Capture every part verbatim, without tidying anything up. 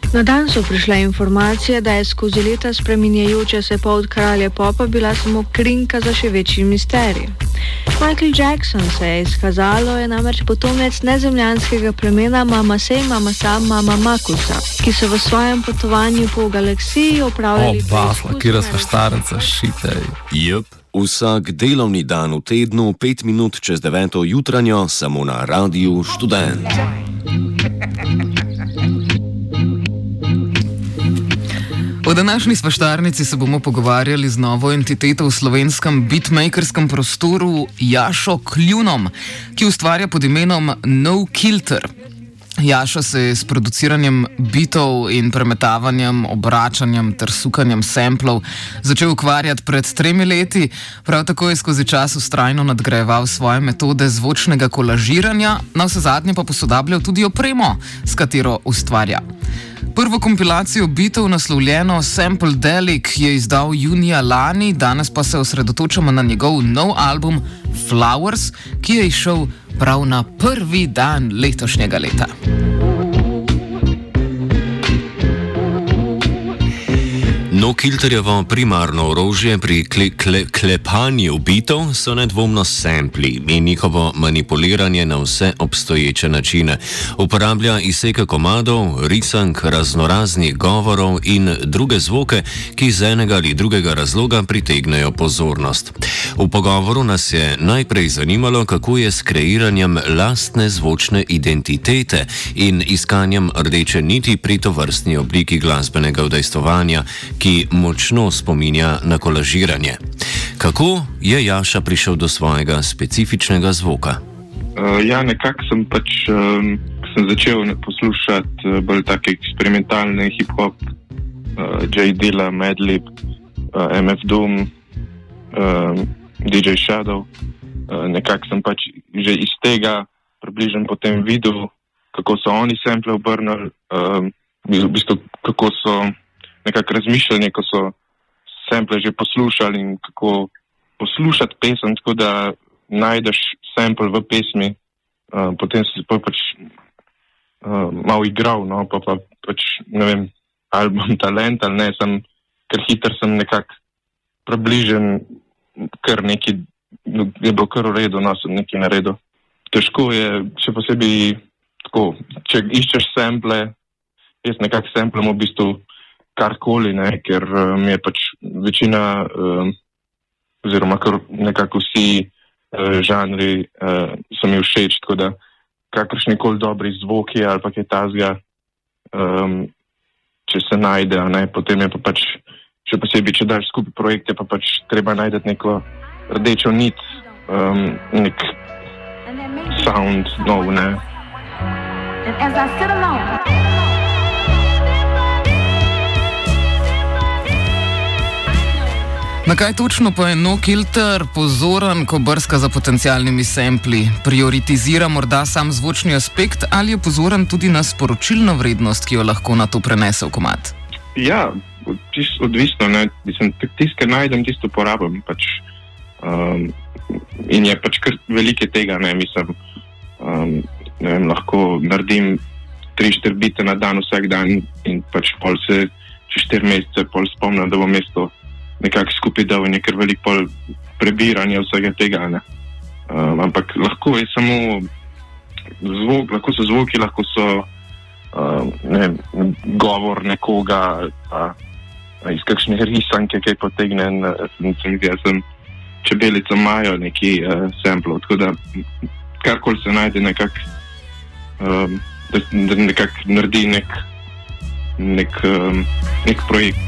Na dan so prišle informacije, da je skozi leta spreminjajoče se pot kralja popa bila samo krinka za še večji misterij. Michael Jackson, se je izkazalo, je namreč potomec nezemljanskega plemena Mamase Mamasa Mama Makusa, ki so v svojem potovanju po galaksiji opravljali preizkus. Kje razva štarenca, šitej. Jep, vsak delovni dan v tednu, pet minut čez deveto jutranjo, samo na Radiu Študent. V današnji svaštarnici se bomo pogovarjali z novo entiteto v slovenskem beatmakerskem prostoru Jašo Kljunom, ki ustvarja pod imenom No Kilter. Jaša se je s produciranjem bitov in premetavanjem, obračanjem ter sukanjem samplov začel ukvarjati pred tremi leti, prav tako je skozi čas vztrajno nadgrajeval svoje metode zvočnega kolažiranja, navsezadnje pa posodabljal tudi opremo, s katero ustvarja. Prvo kompilacijo bitov, naslovljeno Sampledelic, je izdal junija lani, danes pa se osredotočamo na njegov nov album Flowers, ki je izšel prav na prvi dan letošnjega leta. No Kilterjevo primarno orožje pri kle, kle, klepanju bitov so nedvomno sampli in njihovo manipuliranje na vse obstoječe načine. Uporablja izseke komadov, risank, raznoraznih govorov in druge zvoke, ki iz enega ali drugega razloga pritegnejo pozornost. V pogovoru nas je najprej zanimalo, kako je s kreiranjem lastne zvočne identitete in iskanjem rdeče niti pri tovrstni obliki glasbenega udejstvovanja, ki močno spominja na kolažiranje. Kako je Jaša prišel do svojega specifičnega zvoka? Uh, ja, nekako sem pač um, sem začel poslušati uh, bolj take eksperimentalne hip-hop, uh, J. Dilla, Madlib, uh, M F Doom, uh, D J Shadow. Uh, nekako sem pač že iz tega približno potem videl, kako so oni sample obrnili, uh, v bistvu kako so nekako razmišljanje, ko so sample že poslušali in kako poslušati pesem, tako da najdeš sample v pesmi, uh, potem si pa pač uh, malo igral, no, pa pa pač, ne vem, album talent ali ne, sem, ker hiter sem nekako približen, kar neki, je bilo kar v redu, no, sem nekaj naredil. Težko je, še posebej tako, če iščeš sample, jaz nekako samplem v bistvu karkoli, ne, ker mi je pač večina, uh, oziroma kar nekako vsi uh, žanri uh, so mi všeč, tako da kakršnikoli dobri zvoki ali pa kaj tazga, um, če se najde, ne, potem je pa pač, še posebej, če daš skupaj projekte, pa pač treba najdeti neko rdečo nit, um, nek sound nov, ne. And as I sit alone, na kaj točno pa je No Kilter pozoren, ko brska za potencialnimi sampli? Prioritizira morda sam zvočni aspekt ali je pozoren tudi na sporočilno vrednost, ki jo lahko na to prenese v komad? Ja, čisto odvisno, ne. Mislim, tisto, kar najdem, tisto uporabim. Pač, um, in je pač kar velike tega, ne, mislim, um, ne vem, lahko naredim tri, štiri bite na dan vsak dan in pač pol se čez štiri mesece pol spomnim, da bom mesto nekako skupaj dal in je kar veliko pol prebiranja vsega tega, ne. Um, ampak lahko je samo zvok, lahko so zvoki, lahko so um, ne vem, govor nekoga, pa iz kakšne risanke, kaj potegne, sem, jaz sem čebelica Majo neki uh, samplov, tako da karkoli se najde nekako, um, da, da nekako naredi nek, nek, um, nek projekt.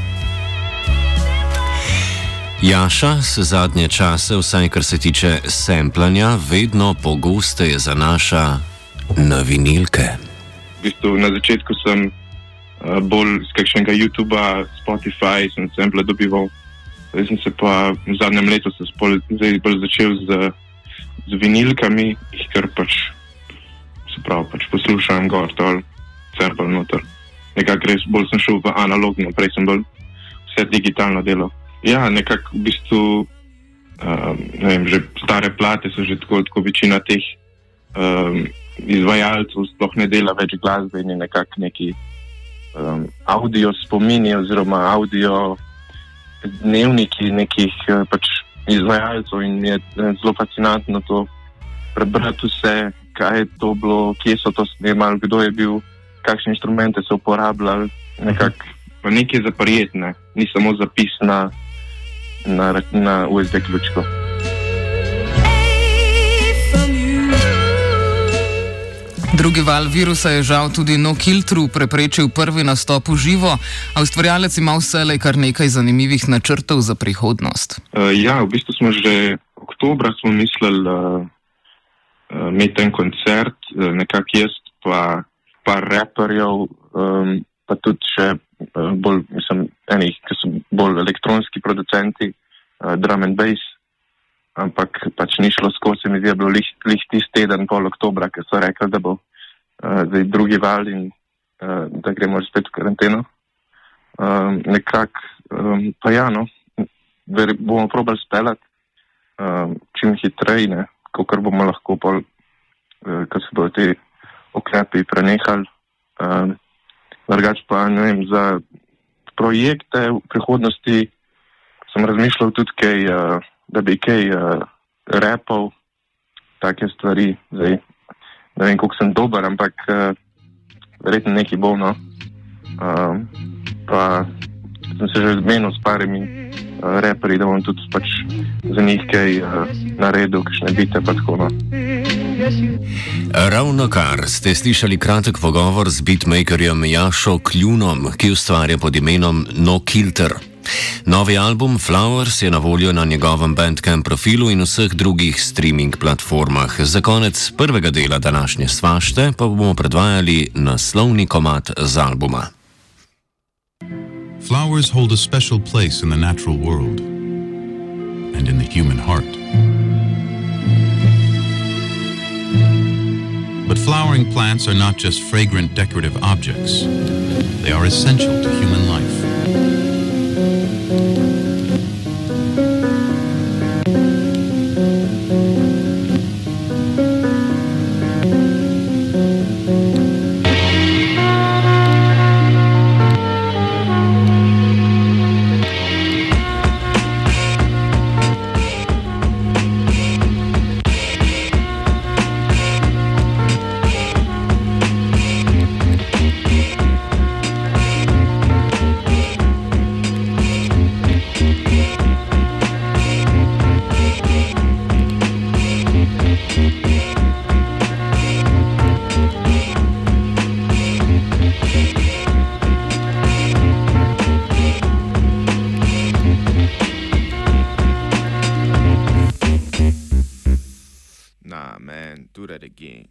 Jaša se zadnje čase, vsaj kar se tiče samplanja, vedno pogosteje zanaša na vinilke. V bistvu na začetku sem uh, bolj z kakšnega YouTubea, Spotify, sem sample dobival. Zdaj sem se pa v zadnjem letu se spol, zdaj bolj začel z, z vinilkami, jih kar pač, se pravi, pač poslušam gor, tol, sample noter. Nekako res bolj sem šel v analogno, prej sem bolj vse digitalno delal. Ja, nekako v bistvu, um, ne vem, že stare plate so že tako, tako večina teh um, izvajalcev sploh ne dela več glasbe in je nekako neki um, audio spomini oziroma audio dnevniki nekih pač izvajalcev in je zelo fascinantno to prebrati vse, kaj je to bilo, kje so to snemali, kdo je bil, kakšne inštrumente so uporabljali, nekako nekaj zaprijetne, ni samo zapis na, na, na U S B ključko. Drugi val virusa je žal tudi NoKiltru preprečil prvi nastop v živo, a ustvarjalec ima vselej kar nekaj zanimivih načrtov za prihodnost. Uh, ja, v bistvu smo že oktobra smo mislili uh, uh, imeti en koncert, uh, nekako jaz pa par raperjev, um, pa tudi še uh, bolj, mislim, enih, ki so bolj elektronski producenti, uh, drum and bass. Ampak pač ni šlo skozi, mi je bilo lih, lih tisti teden pol oktobra, ker so rekli, da bo uh, zdaj drugi val in uh, da gremo spet v karanteno. Um, nekako, um, pa ja, no, bomo probali speljati um, čim hitreje, ne, kakor bomo lahko pol, uh, ko se bodo te okrepi prenehali. Um, drugač pa, ne vem, za projekte v prihodnosti sem razmišljal tudi kaj, uh, da bi kaj uh, rapov, take stvari, zdaj, ne vem, koliko sem dober, ampak uh, verjetno nekaj bo, no. Uh, pa sem se že zmenil s parimi uh, raperji, da bom tudi pač za njih kaj uh, naredil, kakšne bite, pa tako, no. Ravno kar ste slišali kratek pogovor z beatmakerjem Jašo Kljunom, ki ustvarja pod imenom NoKilter. Novi album Flowers je na voljo na njegovem Bandcamp profilu in vseh drugih streaming platformah. Za konec prvega dela današnje svašte pa bomo predvajali naslovni komad z albuma. Flowers hold a special place in the natural world and in the human heart. But flowering plants are not just fragrant decorative objects. They are essential to human life. Nah, man, do that again.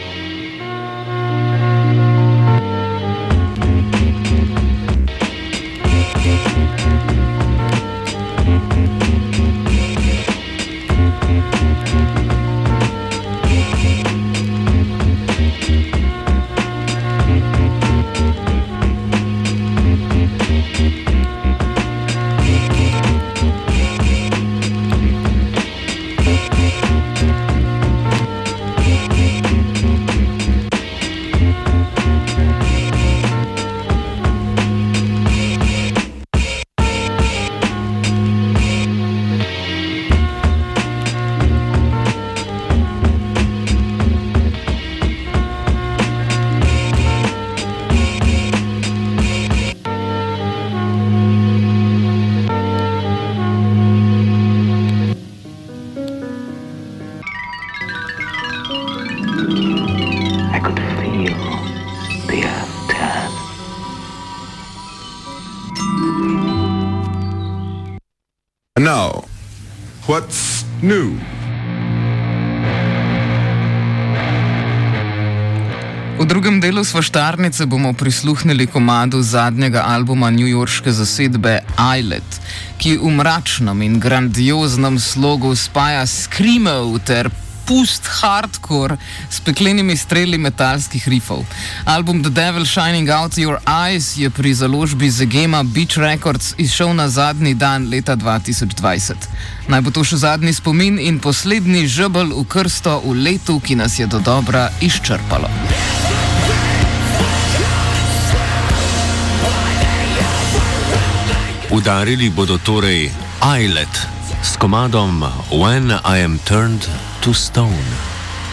Now, what's new? V drugem delu svaštarnice bomo prisluhnili komadu zadnjega albuma newyorške zasedbe Islet, ki v mračnem in grandioznem slogu spaja screamov ter post-hardcore s peklenimi streli metalskih rifov. Album The Devil Shining Out Your Eyes je pri založbi Zegema Beach Records izšel na zadnji dan leta dva tisoč dvajset. Naj bo to še zadnji spomin in poslednji žebelj v krsto v letu, ki nas je dodobra izčrpalo. Udarili bodo torej Islet s komadom When I Am Turned to Stone.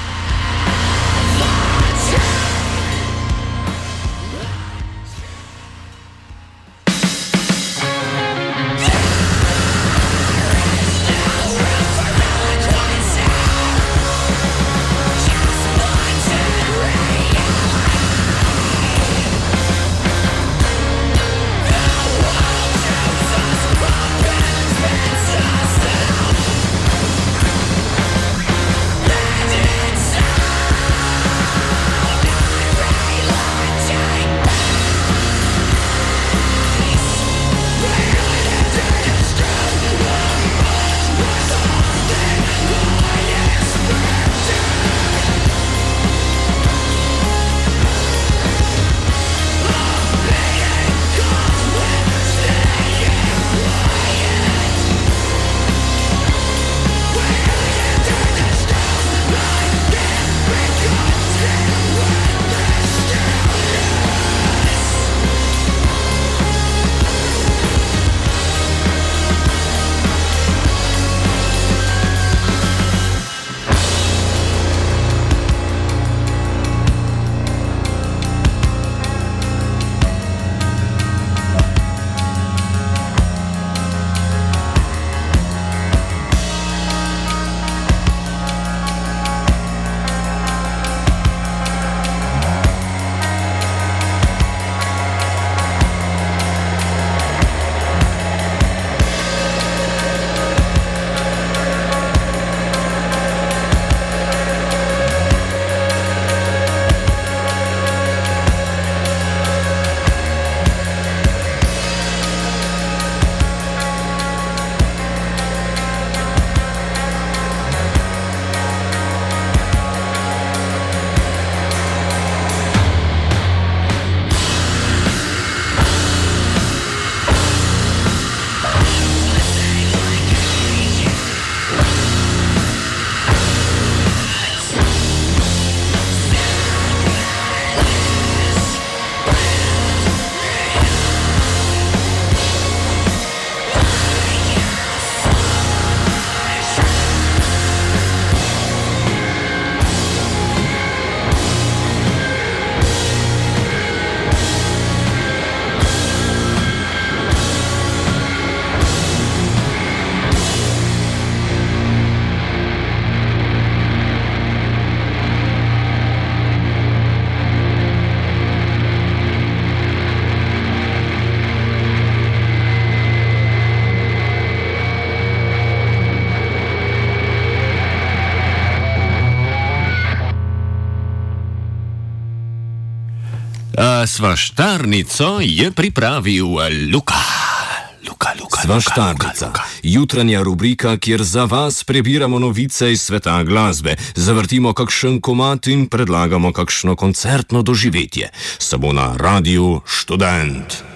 Svaštarnico je pripravil Luka. Luka, Luka, Svaštarnica, Luka, Luka. Jutranja rubrika, kjer za vas prebiramo novice iz sveta glasbe, zavrtimo kakšen komad in predlagamo kakšno koncertno doživetje. Samo na Radiu Študent.